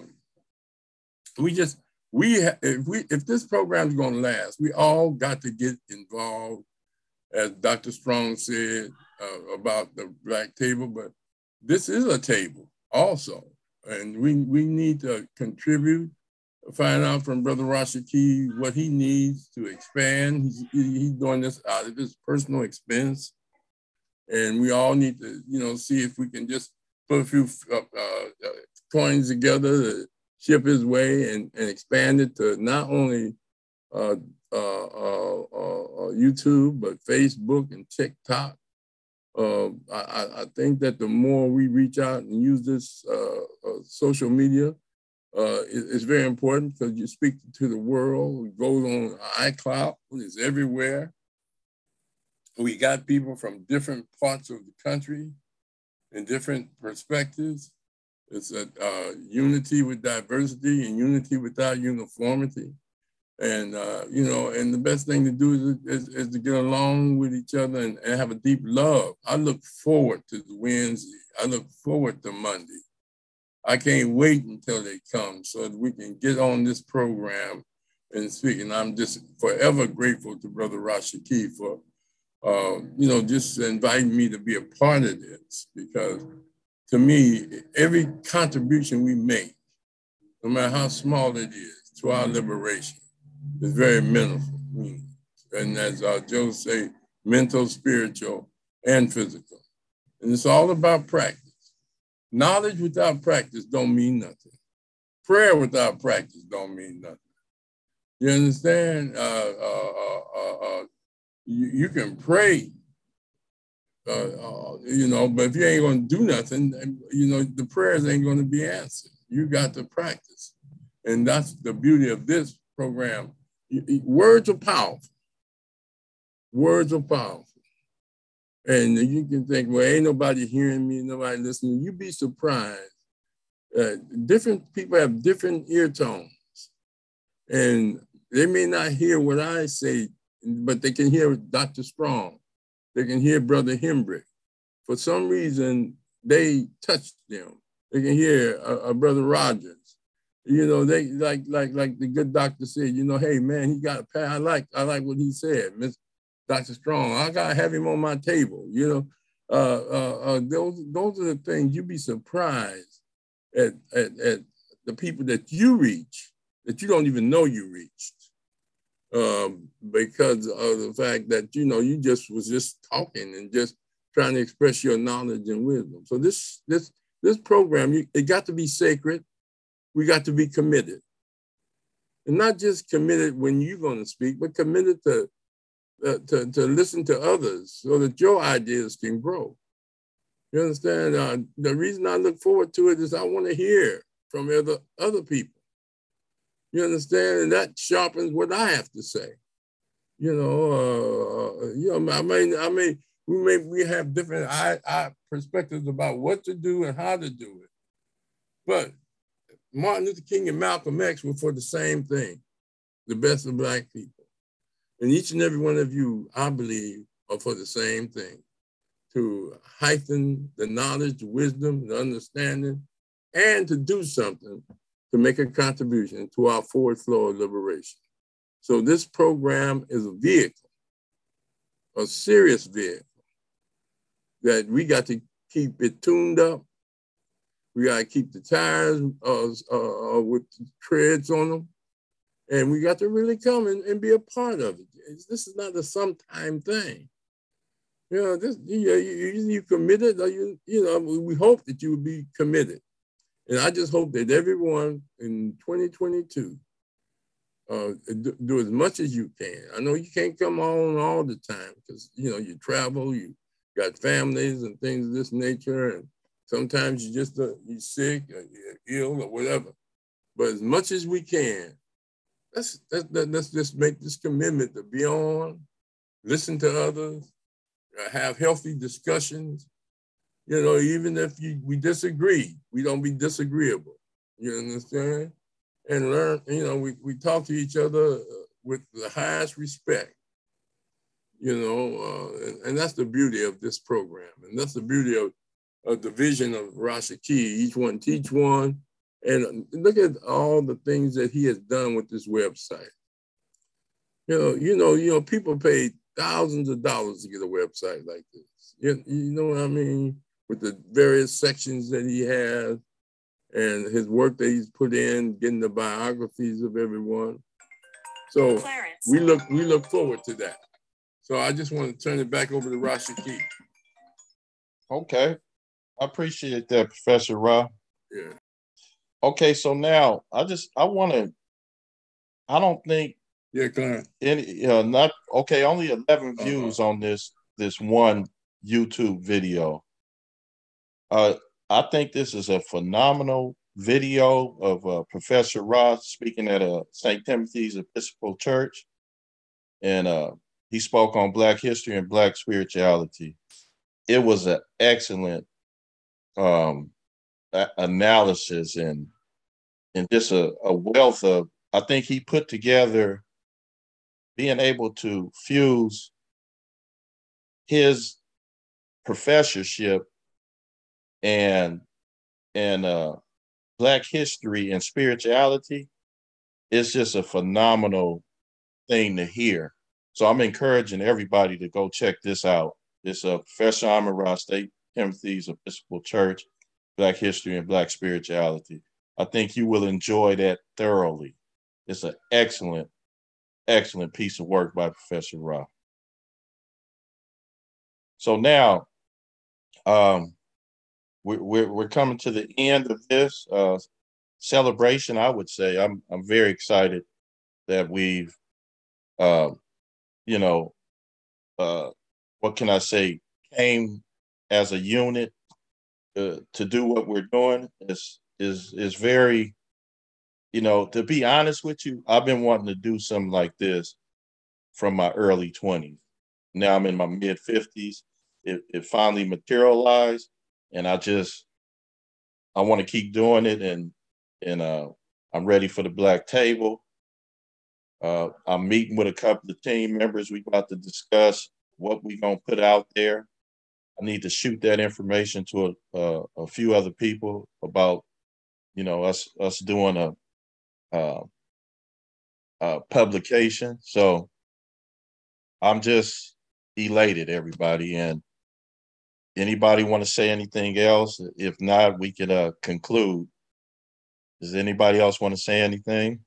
we just, we if we if this program is going to last, we all got to get involved, as Doctor Strong said uh, about the Black table. But this is a table also, and we we need to contribute. Find out from Brother Rashaki what he needs to expand. He's he's doing this out of his personal expense, and we all need to you know see if we can just put a few uh, uh, coins together to ship his way and, and expand it to not only uh, uh, uh, uh, YouTube, but Facebook and TikTok. Uh, I, I think that the more we reach out and use this uh, uh, social media, uh, it, it's very important because you speak to the world. It goes on iCloud, it's everywhere. We got people from different parts of the country and different perspectives. It's a uh, unity with diversity and unity without uniformity. And, uh, you know, and the best thing to do is, is, is to get along with each other and, and have a deep love. I look forward to the Wednesday. I look forward to Monday. I can't wait until they come so that we can get on this program and speak. And I'm just forever grateful to Brother Rashaki for, uh, you know, just inviting me to be a part of this, because to me, every contribution we make, no matter how small it is, to our liberation is very meaningful. And as uh, Joe say, mental, spiritual, and physical. And it's all about practice. Knowledge without practice don't mean nothing. Prayer without practice don't mean nothing. You understand? Uh, uh, uh, uh, you, you can pray, uh, uh, you know, but if you ain't gonna do nothing, you know, the prayers ain't gonna be answered. You got to practice. And that's the beauty of this program. Words are powerful. Words are powerful. And you can think, well, ain't nobody hearing me, nobody listening. You'd be surprised. Uh, different people have different ear tones. And they may not hear what I say, but they can hear Doctor Strong. They can hear Brother Hembrick. for some reason, they touched them. They can hear a, a Brother Rogers. You know, they like like like the good doctor said, you know, hey man, he got a pay. I like I like what he said, Miss Doctor Strong. I gotta have him on my table. You know, uh, uh, uh, those those are the things you'd be surprised at, at at the people that you reach that you don't even know you reached, um, because of the fact that you know you just was just talking and just trying to express your knowledge and wisdom. So this this this program, you, it got to be sacred. We got to be committed. And not just committed when you're going to speak, but committed to, uh, to, to listen to others so that your ideas can grow. You understand? Uh, the reason I look forward to it is I want to hear from other, other people. You understand? And that sharpens what I have to say. You know, uh, you know, I mean, I mean, we may we have different I, I perspectives about what to do and how to do it. But Martin Luther King and Malcolm X were for the same thing, the best of Black people. And each and every one of you, I believe, are for the same thing, to heighten the knowledge, the wisdom, the understanding, and to do something to make a contribution to our forward flow of liberation. So this program is a vehicle, a serious vehicle, that we got to keep it tuned up. We got to keep the tires uh, uh, with the treads on them. And we got to really come and, and be a part of it. It's, this is not a sometime thing. You know, this, you, you, you committed, or you, you know, we hope that you would be committed. And I just hope that everyone in twenty twenty-two uh, do, do as much as you can. I know you can't come on all the time because, you know, you travel, you got families and things of this nature. And sometimes you just, uh, you're sick or you're ill or whatever. But as much as we can, let's, let's, let's just make this commitment to be on, listen to others, uh, have healthy discussions. You know, even if you, we disagree, we don't be disagreeable. You understand? And learn, you know, we, we talk to each other with the highest respect. You know, uh, and, and that's the beauty of this program. And that's the beauty of of the vision of Rashaki, each one teach one. And look at all the things that he has done with this website. You know, you know, you know, people pay thousands of dollars to get a website like this. You, you know what I mean? With the various sections that he has and his work that he's put in, getting the biographies of everyone. So Clarence. we look we look forward to that. So I just want to turn it back over to Rashaki. Okay. I appreciate that, Professor Ra. Yeah. Okay, so now I just I want to. I don't think. Yeah, Clarence. Any, uh, not okay. Only eleven uh-huh. views on this this one YouTube video. Uh, I think this is a phenomenal video of uh, Professor Ra speaking at a Saint Timothy's Episcopal Church, and uh, he spoke on Black history and Black spirituality. It was an excellent um, a- analysis and and just a, a wealth of. I think he put together being able to fuse his professorship and and uh, Black history and spirituality. It's just a phenomenal thing to hear. So I'm encouraging everybody to go check this out. It's a uh, Professor Amon-Ra, Saint Timothy's Episcopal Church, Black history and Black spirituality. I think you will enjoy that thoroughly. It's an excellent, excellent piece of work by Professor Ra. So now, um, we're, we're, we're coming to the end of this uh, celebration, I would say. I'm, I'm very excited that we've, uh, you know, uh, what can I say, came as a unit uh, to do what we're doing. is is is very, you know, to be honest with you, I've been wanting to do something like this from my early twenties. Now I'm in my mid fifties. It, it finally materialized, and I just, I want to keep doing it, and and uh, I'm ready for the Black Table. Uh, I'm meeting with a couple of team members. We about to discuss what we're gonna put out there. I need to shoot that information to a, a, a few other people about, you know, us us doing a, a, a publication. So I'm just elated, everybody. And anybody want to say anything else? If not, we can uh, conclude. Does anybody else want to say anything?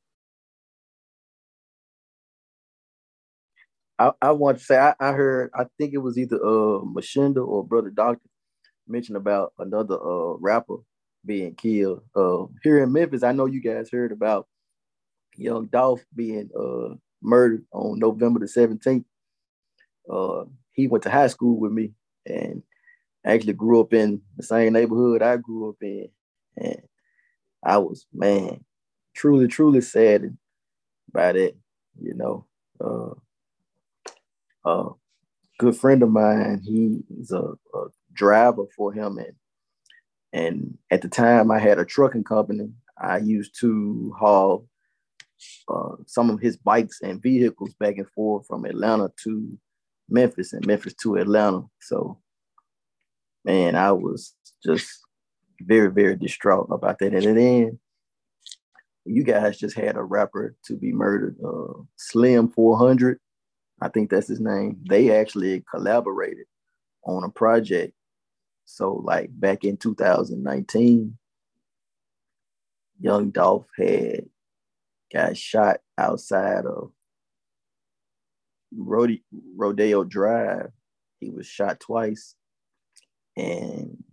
I, I want to say I, I heard I think it was either uh Mashinda or Brother Doctor mentioned about another uh rapper being killed. Uh here in Memphis, I know you guys heard about Young Dolph being uh murdered on November the seventeenth. Uh he went to high school with me and actually grew up in the same neighborhood I grew up in. And I was, man, truly, truly saddened by that, you know. Uh a good friend of mine, he's a, a driver for him, and and at the time I had a trucking company. I used to haul uh, some of his bikes and vehicles back and forth from Atlanta to Memphis and Memphis to Atlanta. So, man, I was just very, very distraught about that. And then you guys just had a rapper to be murdered, uh, Slim four hundred. I think that's his name. They actually collaborated on a project. So like back in two thousand nineteen, Young Dolph had got shot outside of Rode- Rodeo Drive. He was shot twice. And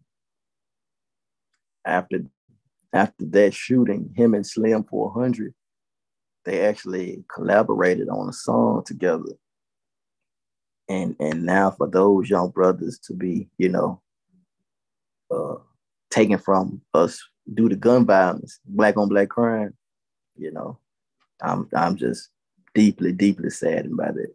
after, after that shooting, him and Slim four hundred, they actually collaborated on a song together. And and now for those young brothers to be, you know, uh, taken from us due to gun violence, black on black crime, you know, I'm I'm just deeply, deeply saddened by that.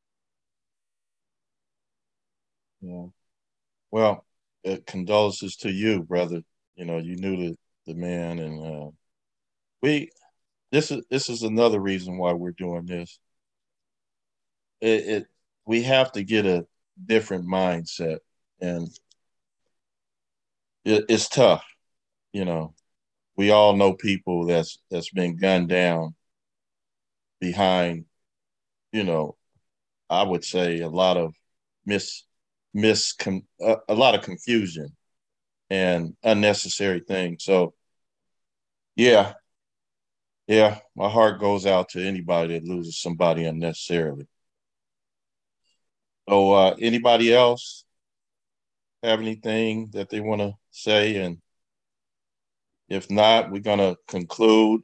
Yeah. Well, uh, condolences to you, brother. You know, you knew the, the man, and uh, we. This is this is another reason why we're doing this. It, it we have to get a different mindset, and it, it's tough. You know, we all know people that's that's been gunned down behind. You know, I would say a lot of mis mis a, a lot of confusion and unnecessary things. So, yeah, yeah, my heart goes out to anybody that loses somebody unnecessarily. So, uh, anybody else have anything that they want to say? And if not, we're going to conclude.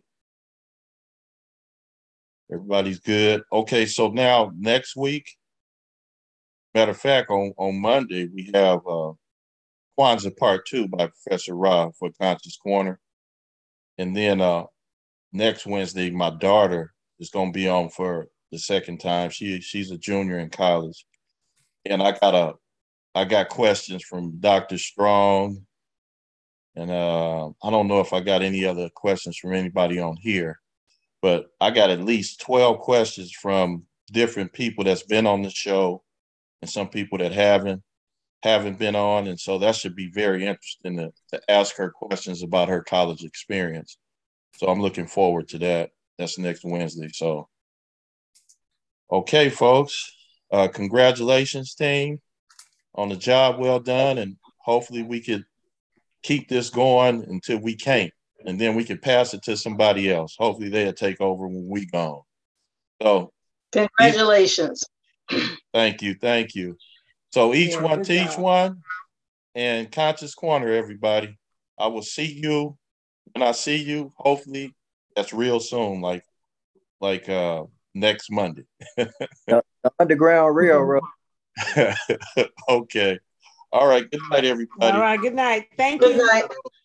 Everybody's good. Okay, so now next week, matter of fact, on, on Monday, we have uh, Kwanzaa Part two by Professor Ra for Conscious Corner. And then uh, next Wednesday, my daughter is going to be on for the second time. She She's a junior in college. And I got a, I got questions from Doctor Strong. And uh, I don't know if I got any other questions from anybody on here, but I got at least twelve questions from different people that's been on the show and some people that haven't haven't been on. And so that should be very interesting to, to ask her questions about her college experience. So I'm looking forward to that. That's next Wednesday. So, okay, folks, uh, congratulations, team, on the job well done. And hopefully we could keep this going until we can't. And then we can pass it to somebody else. Hopefully they'll take over when we gone. So congratulations. Each, thank you. Thank you. So each yeah, one teach job. One, and Conscious Corner, everybody. I will see you when I see you. Hopefully that's real soon, like like uh next Monday. the, the Underground Railroad. Okay. All right. Good night, everybody. All right. Good night. Thank Good you. night.